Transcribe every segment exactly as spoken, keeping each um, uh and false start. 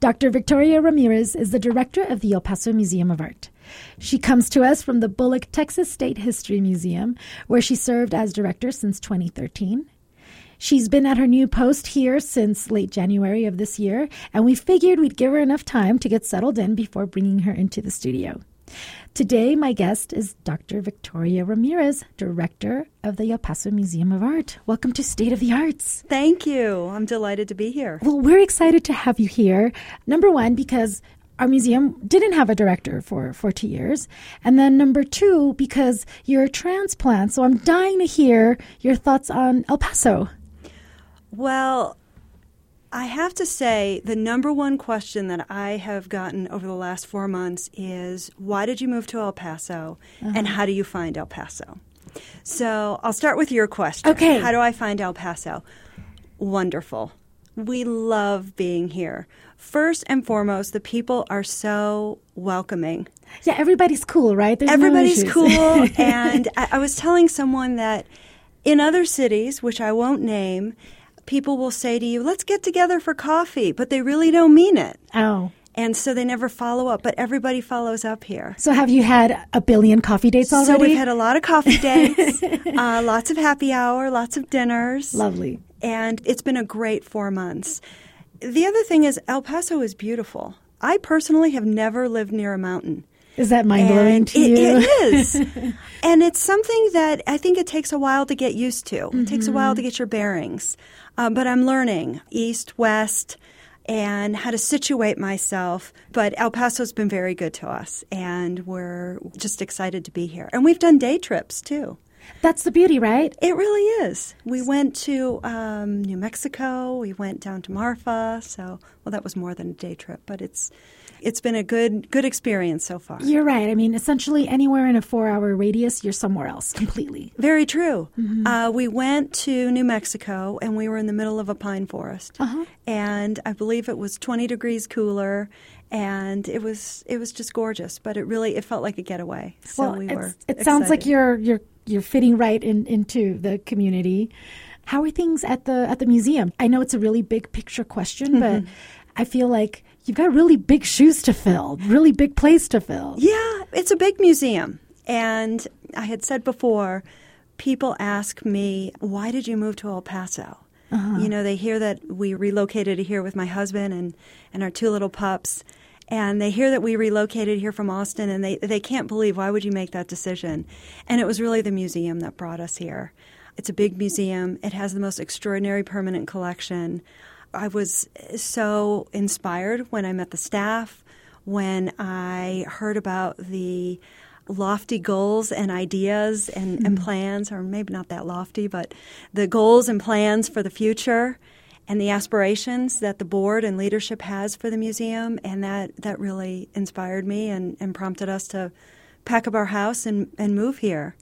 Doctor Victoria Ramirez is the director of the El Paso Museum of Art. She comes to us from the Bullock, Texas State History Museum, where she served as director since twenty thirteen. She's been at her new post here since late January of this year, and we figured we'd give her enough time to get settled in before bringing her into the studio. Today, my guest is Doctor Victoria Ramirez, director of the El Paso Museum of Art. Welcome to State of the Arts. Thank you. I'm delighted to be here. Well, we're excited to have you here. Number one, because our museum didn't have a director for forty years. And then number two, because you're a transplant. So I'm dying to hear your thoughts on El Paso. Well, I have to say the number one question that I have gotten over the last four months is, why did you move to El Paso, uh-huh. and how do you find El Paso? So I'll start with your question. Okay. How do I find El Paso? Wonderful. We love being here. First and foremost, the people are so welcoming. Yeah, everybody's cool, right? There's Everybody's no cool. And I, I was telling someone that in other cities, which I won't name, people will say to you, let's get together for coffee, but they really don't mean it. Oh. And so they never follow up, but everybody follows up here. So have you had a billion coffee dates already? So we've had a lot of coffee dates, uh, lots of happy hour, lots of dinners. Lovely. And it's been a great four months. The other thing is El Paso is beautiful. I personally have never lived near a mountain. Is that mind-blowing to it, you? It is. And it's something that I think it takes a while to get used to. Mm-hmm. It takes a while to get your bearings. Uh, but I'm learning east, west, and how to situate myself. But El Paso's been very good to us, and we're just excited to be here. And we've done day trips, too. That's the beauty, right? It really is. We went to um, New Mexico. We went down to Marfa. So, well, that was more than a day trip, but it's it's been a good good experience so far. You're right. I mean, essentially anywhere in a four-hour radius, you're somewhere else completely. Very true. Mm-hmm. Uh, we went to New Mexico, and we were in the middle of a pine forest. Uh-huh. And I believe it was twenty degrees cooler, and it was it was just gorgeous. But it really it felt like a getaway. So well, we it's, were it excited. sounds like you're you're you're fitting right in, into the community. How are things at the at the museum? I know it's a really big picture question, but I feel like you've got really big shoes to fill, really big place to fill. Yeah, it's a big museum. And I had said before, people ask me, why did you move to El Paso? Uh-huh. You know, they hear that we relocated here with my husband and, and our two little pups. And they hear that we relocated here from Austin, and they, they can't believe, why would you make that decision? And it was really the museum that brought us here. It's a big museum. It has the most extraordinary permanent collection. I was so inspired when I met the staff, when I heard about the lofty goals and ideas and, mm-hmm. and plans, or maybe not that lofty, but the goals and plans for the future and the aspirations that the board and leadership has for the museum. And that, that really inspired me and, and prompted us to pack up our house and, and move here.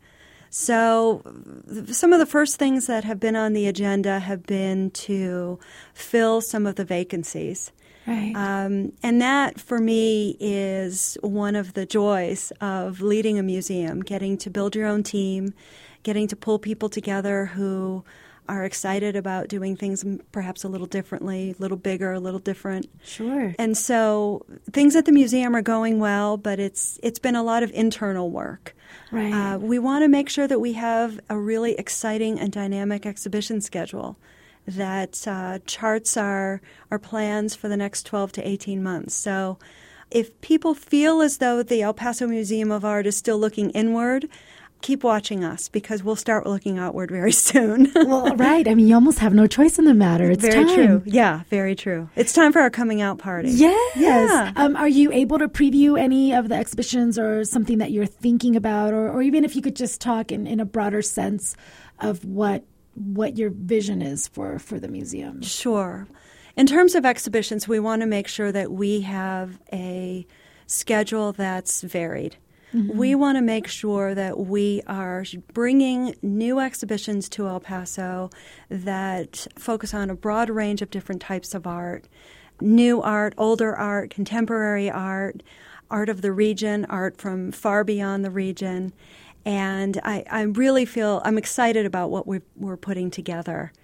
So some of the first things that have been on the agenda have been to fill some of the vacancies. Right. Um, and that, for me, is one of the joys of leading a museum, getting to build your own team, getting to pull people together who are excited about doing things perhaps a little differently, a little bigger, a little different. Sure. And so things at the museum are going well, but it's it's been a lot of internal work. Right. Uh, we want to make sure that we have a really exciting and dynamic exhibition schedule that uh, charts our, our plans for the next twelve to eighteen months. So if people feel as though the El Paso Museum of Art is still looking inward, keep watching us, because we'll start looking outward very soon. Well, right. I mean, you almost have no choice in the matter. It's very time. true. Yeah, very true. It's time for our coming out party. Yes. Yeah. Um, are you able to preview any of the exhibitions or something that you're thinking about, or, or even if you could just talk in, in a broader sense of what what your vision is for, for the museum? Sure. In terms of exhibitions, we want to make sure that we have a schedule that's varied. Mm-hmm. We want to make sure that we are bringing new exhibitions to El Paso that focus on a broad range of different types of art, new art, older art, contemporary art, art of the region, art from far beyond the region. And I, I really feel I'm excited about what we're, we're putting together.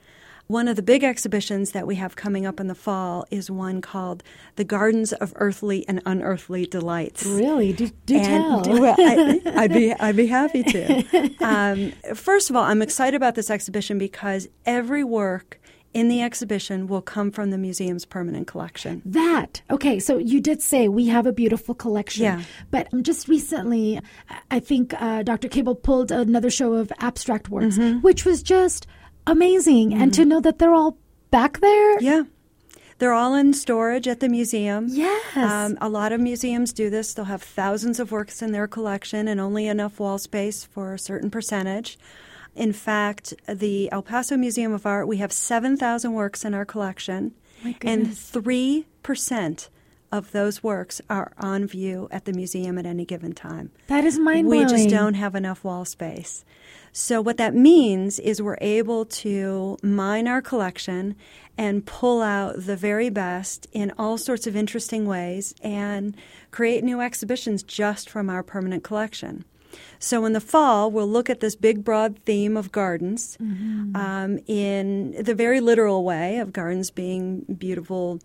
One of the big exhibitions that we have coming up in the fall is one called The Gardens of Earthly and Unearthly Delights. Really? Do, do and, tell. Well, I, I'd be I'd be happy to. Um, first of all, I'm excited about this exhibition because every work in the exhibition will come from the museum's permanent collection. That. Okay, so you did say we have a beautiful collection. Yeah. But just recently, I think uh, Doctor Cable pulled another show of abstract works, mm-hmm. which was just amazing. Mm-hmm. And to know that they're all back there. Yeah. They're all in storage at the museum. Yes. Um, a lot of museums do this. They'll have thousands of works in their collection and only enough wall space for a certain percentage. In fact, the El Paso Museum of Art, we have seven thousand works in our collection, and three percent of those works are on view at the museum at any given time. That is mind-blowing. We just don't have enough wall space. So what that means is we're able to mine our collection and pull out the very best in all sorts of interesting ways and create new exhibitions just from our permanent collection. So in the fall, we'll look at this big, broad theme of gardens mm-hmm. um, in the very literal way of gardens being beautiful,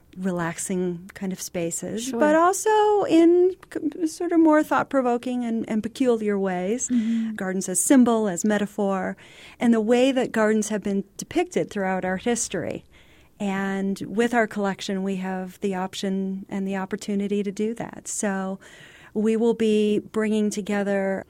relaxing kind of spaces, sure. but also in sort of more thought-provoking and, and peculiar ways. Mm-hmm. Gardens as symbol, as metaphor, and the way that gardens have been depicted throughout art history. And with our collection, we have the option and the opportunity to do that. So we will be bringing together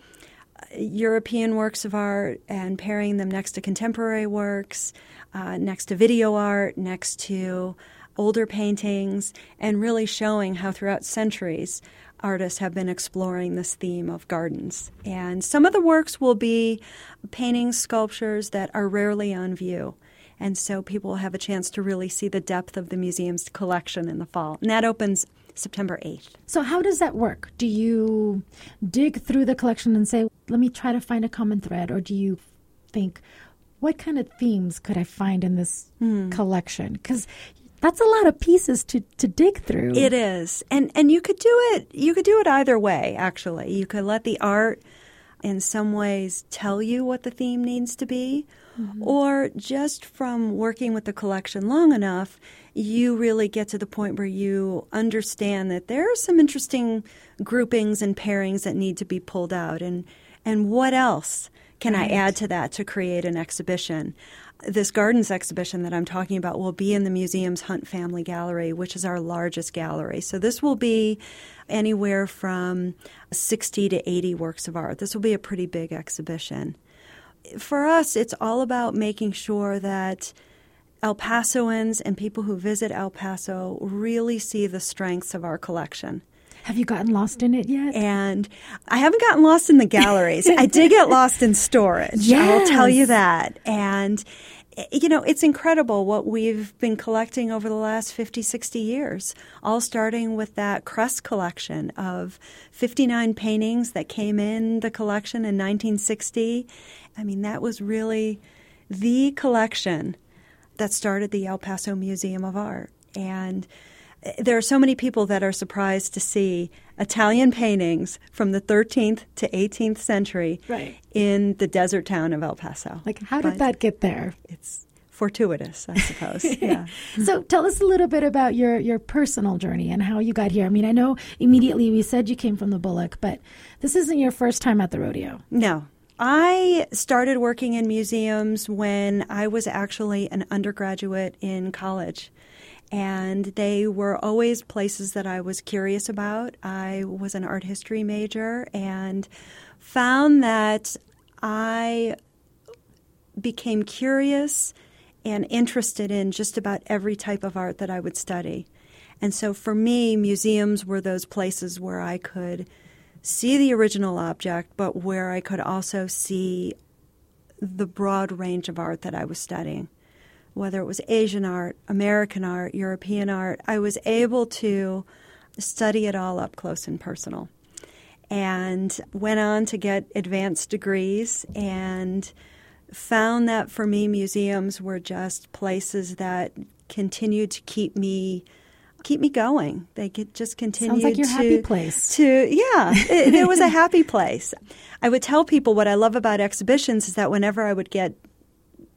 European works of art and pairing them next to contemporary works, uh, next to video art, next to older paintings, and really showing how throughout centuries artists have been exploring this theme of gardens. And some of the works will be paintings, sculptures that are rarely on view. And so people will have a chance to really see the depth of the museum's collection in the fall. And that opens September eighth. So how does that work? Do you dig through the collection and say, let me try to find a common thread? Or do you think, what kind of themes could I find in this mm. collection? Because that's a lot of pieces to, to dig through. It is. And and you could do it you could do it either way, actually. You could let the art in some ways tell you what the theme needs to be. Mm-hmm. Or just from working with the collection long enough, you really get to the point where you understand that there are some interesting groupings and pairings that need to be pulled out. And, and what else can right. I add to that to create an exhibition? This gardens exhibition that I'm talking about will be in the museum's Hunt Family Gallery, which is our largest gallery. So this will be anywhere from sixty to eighty works of art. This will be a pretty big exhibition. For us, it's all about making sure that El Pasoans and people who visit El Paso really see the strengths of our collection. Have you gotten lost in it yet? And I haven't gotten lost in the galleries. I did get lost in storage. Yes. I will tell you that. And, you know, it's incredible what we've been collecting over the last fifty, sixty years, all starting with that Crest collection of fifty-nine paintings that came in the collection in nineteen sixty. I mean, that was really the collection that started the El Paso Museum of Art. And there are so many people that are surprised to see Italian paintings from the thirteenth to eighteenth century right. in the desert town of El Paso. Like, how did but that get there? It's fortuitous, I suppose. Yeah. So tell us a little bit about your, your personal journey and how you got here. I mean, I know immediately we said you came from the Bullock, but this isn't your first time at the rodeo. No. I started working in museums when I was actually an undergraduate in college. And they were always places that I was curious about. I was an art history major and found that I became curious and interested in just about every type of art that I would study. And so for me, museums were those places where I could see the original object, but where I could also see the broad range of art that I was studying. Whether it was Asian art, American art, European art, I was able to study it all up close and personal. And went on to get advanced degrees and found that for me, museums were just places that continued to keep me keep me going. They could just continue Sounds like your to, happy place. To, yeah, it, it was a happy place. I would tell people what I love about exhibitions is that whenever I would get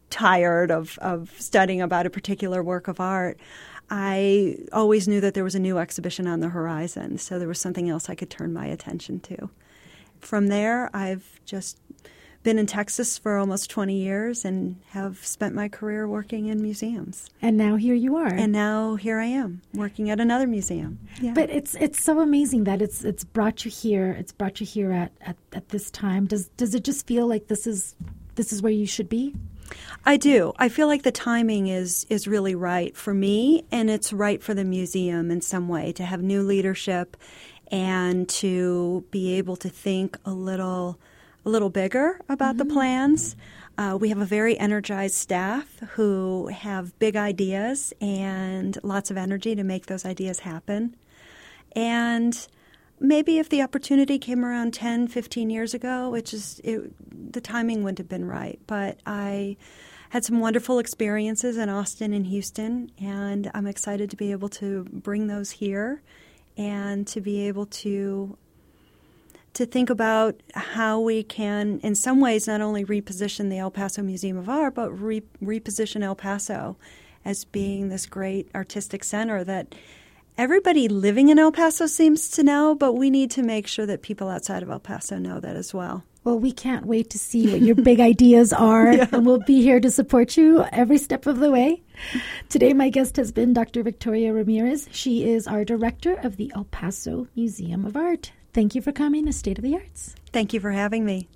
tired of, of studying about a particular work of art, I always knew that there was a new exhibition on the horizon, so there was something else I could turn my attention to. From there, I've just been in Texas for almost twenty years and have spent my career working in museums. And now here you are. And now here I am, working at another museum. Yeah. But it's it's so amazing that it's it's brought you here. It's brought you here at, at, at this time. Does does it just feel like this is this is where you should be? I do. I feel like the timing is is really right for me, and it's right for the museum in some way to have new leadership and to be able to think a little a little bigger about mm-hmm. the plans. Uh, we have a very energized staff who have big ideas and lots of energy to make those ideas happen. And maybe if the opportunity came around ten, fifteen years ago, it just it, the timing wouldn't have been right. But I had some wonderful experiences in Austin and Houston, and I'm excited to be able to bring those here and to be able to to think about how we can, in some ways, not only reposition the El Paso Museum of Art, but re- reposition El Paso as being this great artistic center that everybody living in El Paso seems to know, but we need to make sure that people outside of El Paso know that as well. Well, we can't wait to see what your big ideas are, yeah. and we'll be here to support you every step of the way. Today, my guest has been Doctor Victoria Ramirez. She is our director of the El Paso Museum of Art. Thank you for coming to State of the Arts. Thank you for having me.